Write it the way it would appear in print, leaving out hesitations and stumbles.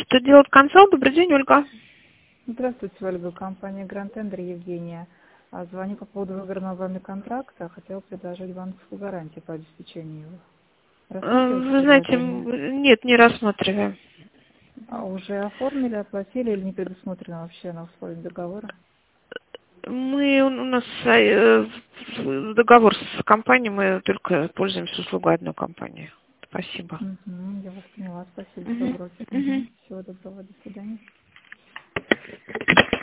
Что делать консалт? Добрый день, Ольга. Здравствуйте, Ольга. Компания Grand Tender, Евгения. Звоню по поводу выигранного вами контракта. Хотела предложить банковскую гарантию по обеспечению его. Рассматриваете Вы знаете, предложение? нет, не рассматриваем. А уже оформили, оплатили или не предусмотрено вообще на условиях договора? У нас договор с компанией, мы только пользуемся услугой одной компании. Спасибо. Угу, я вас поняла. Спасибо за Мгм, брокер. мгм. Всего доброго. До свидания.